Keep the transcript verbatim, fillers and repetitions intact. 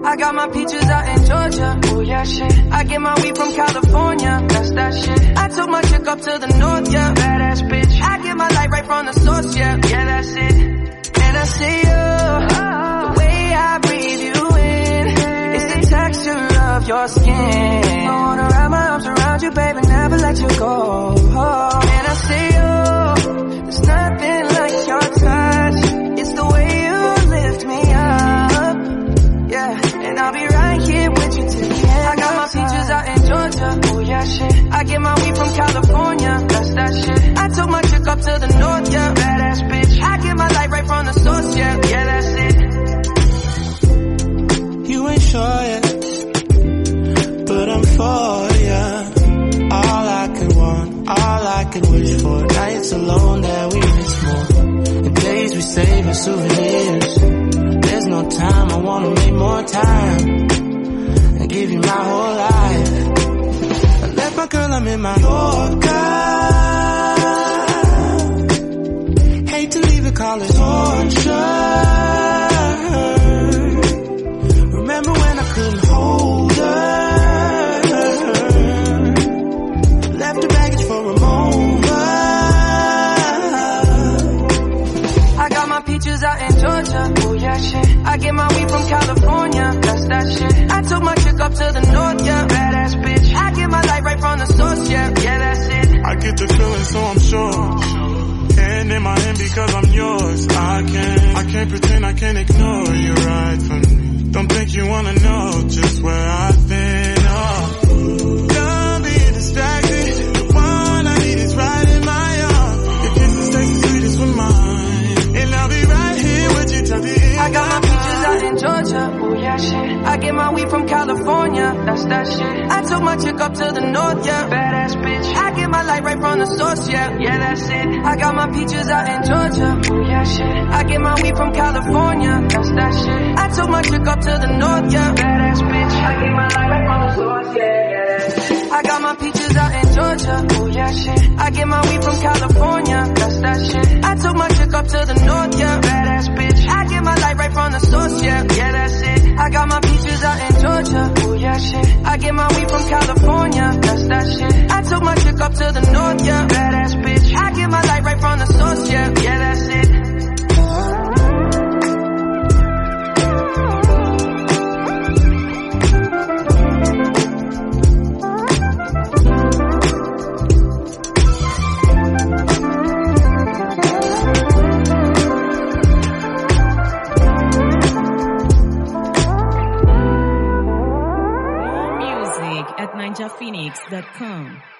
I got my peaches out in Georgia. Oh yeah, shit. I get my weed from California. That's that shit. I took my chick up to the north, yeah. Badass bitch. I get my light right from the source, yeah. Yeah, that's it. And I see you. The way I breathe you in. It's the texture of your skin. I wanna wrap my arms around you, baby, never let you go. Oh. And I see you. There's nothing like your touch. It's the way you lift me up. Yeah, and I'll be right here with you till the end. I got my peaches out in Georgia. Oh yeah, shit. I get my weed from California. That's that shit. I took my chick up to the north, yeah. Badass bitch. I get my light right from the source, yeah. Yeah, that's it. You ain't sure yet, but I'm for ya. All I could want, all I could wish for. Nights alone that we miss more. The days we save as souvenirs. There's no time, I wanna make more time and give you my whole life. I left my girl, I'm in my Yorker. Hate to leave it, call it torture. Remember when I couldn't hold her? Left the baggage for a moment. I got my peaches out in Georgia. Oh yeah, shit. I get my weed from California. That's that shit. I took my chick up to the north, yeah. Badass bitch. I get my light right from the source, yeah. Yeah, that's it. I get the feeling, so I'm sure. Hand in my hand because I'm yours. I can't, I can't pretend, I can't ignore you right from me. Don't think you wanna know just where I've been. Oh, don't be distracted. The one I need is right in my arms. Your kisses taste the sweetest with mine, and I'll be right here with you till the end. I got my peaches out in Georgia. Oh yeah, shit. I get my weed from California. That's that shit. I took my chick up to the north, yeah. Badass bitch. I get my light right from the source, yeah. Yeah, that's it. I got my peaches out in Georgia. Oh yeah, shit. I get my weed from California. That's that shit. I took my chick up to the north, yeah. Badass bitch. I get my light right from the source, yeah. Yeah. I got my peaches out in Georgia. Oh yeah, shit. I get my weed from California. That's that shit. I took my chick up to the north, yeah. Badass bitch. I get my light right from the source, yeah. Yeah, that's it. I got my peaches out in Georgia. Oh yeah, shit. I get my weed from California. That's that shit. I took my chick up to the north, yeah. Badass bitch. I get my light right from the source, yeah. Yeah, that's it. at ninja phoenix dot com.